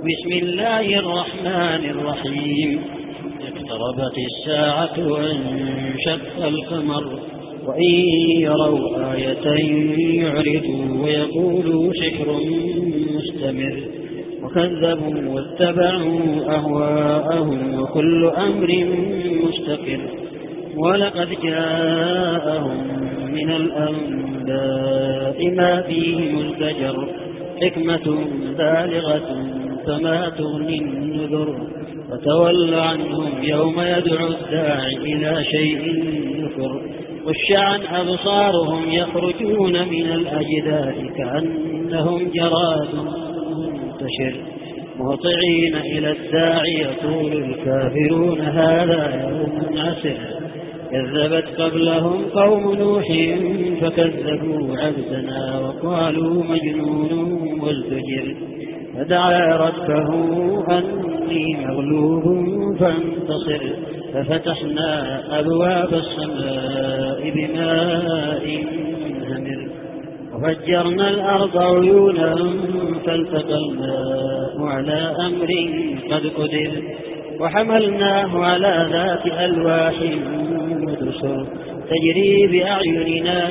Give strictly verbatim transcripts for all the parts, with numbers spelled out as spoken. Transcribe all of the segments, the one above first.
بسم الله الرحمن الرحيم. اقتربت الساعة وانشق القمر وإن يروا آية يعرضوا ويقولوا سحر مستمر وكذبوا واتبعوا أهواءهم وكل أمر مستقر ولقد جاءهم من الأنباء ما فيه مزدجر حكمة بالغة فما تغني النذر وتول عنهم يوم يدعو الداعي إلى شيء نكر خش عن أبصارهم يخرجون من الأجداث كأنهم جراد منتشر مهطعين إلى الداعي يقول الكافرون هذا يوم عسر كذبت قبلهم قوم نوح فكذبوا عبدنا وقالوا مجنون وازدجر فدعا ربه أني مغلوب فانتصر ففتحنا أبواب السماء بماء منهمر وفجرنا الأرض عيونا فالتقى الماء على أمر قد قدر وحملناه على ذات ألواح ودسر تجري بأعيننا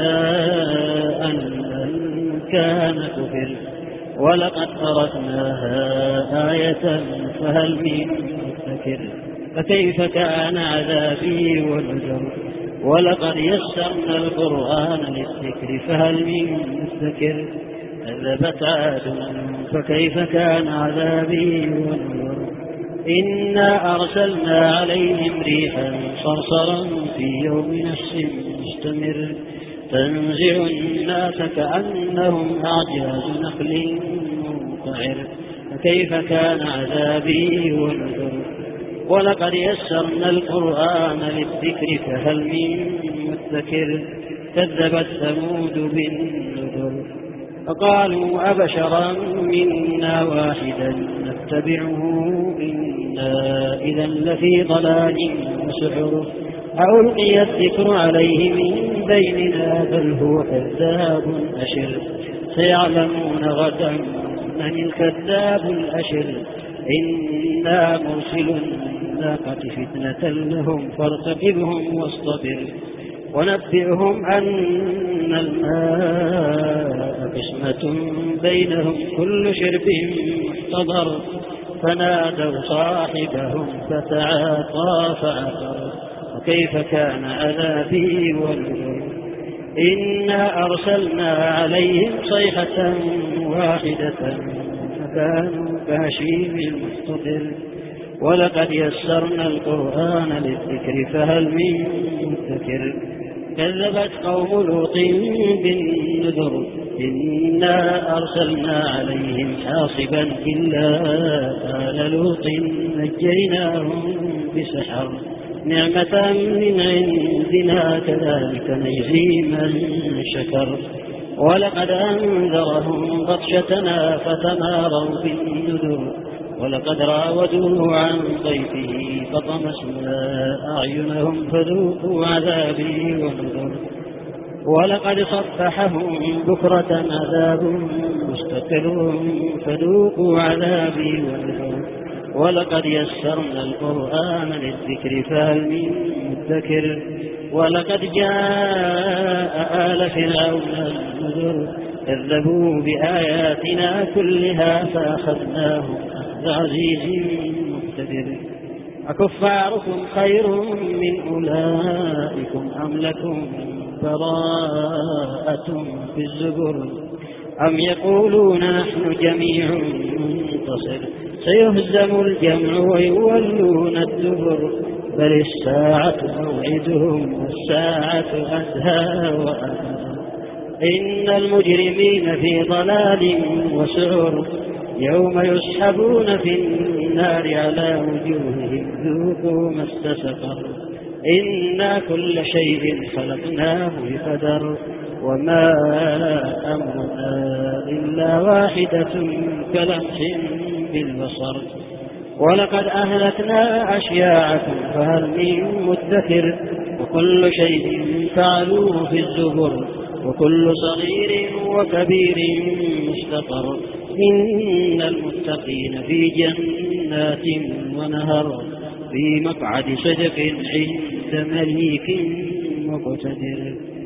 جزاء من كان كفر ولقد تركناها آية فهل من مدكر فكيف كان عذابي ونذر ولقد يسرنا القرآن للذكر فهل من مدكر كذبت عاد فكيف كان عذابي ونذر إنا أرسلنا عليهم ريحا صرصرا في يوم نحس مستمر تنزع الناس كأنهم أعجاز نخل منقعر فكيف كان عذابي ونذر ولقد يسرنا القرآن للذكر فهل من مدكر كذبت ثمود بالنذر فقالوا أبشرا منا واحدا نتبعه إنا إذا لفي ضلال وسعر ألقي الذكر عليه من بيننا بل هو كذاب أشر سيعلمون غدا من الكذاب الأشر إنا مرسل الناقة فتنة لهم فارتقبهم واصطبر ونبئهم أن الماء قسمة بينهم كل شرب محتضر فنادوا صاحبهم فتعاطى فعقر وكيف كان عذابي ونذر إنا أرسلنا عليهم صيحة واحدة فكانوا كهشيم المحتضر ولقد يسرنا القرآن للذكر فهل من مدكر كذبت قوم لوط بالنذر إنا أرسلنا عليهم حاصبا إلا آل لوط نجيناهم بسحر نعمة من عندنا كذلك نجزي من شكر ولقد أنذرهم بطشتنا فتماروا بالنذر ولقد راودوه عن ضيفه فطمسنا أعينهم فذوقوا عذابي ونذر ولقد صبحهم بكرة عذاب مستقر فذوقوا عذابي ونذر ولقد يسرنا القرآن للذكر فهل من مدكر ولقد جاء آل فرعون النذر كذبوا بآياتنا كلها فأخذناهم أخذ عزيز مقتدر أكفاركم خير من أولئكم أم لكم براءة في الزبر أم يقولون نحن جميع منتصر سيهزم الجمع ويولون الدبر بل الساعة موعدهم والساعة أدهى وأمر إن المجرمين في ضلال وسعر يوم يسحبون في النار على وجوههم ذوقوا مس سقر إنا كل شيء خلقناه بقدر وما أمرنا إلا واحدة كلمح بالبصر ولقد أهلكنا أشياعكم فهل من مدكر وكل شيء فعلوه في الزبر وكل صغير وكبير مستقر إن المتقين في جنات ونهر في مقعد صدق عند مليك مقتدر.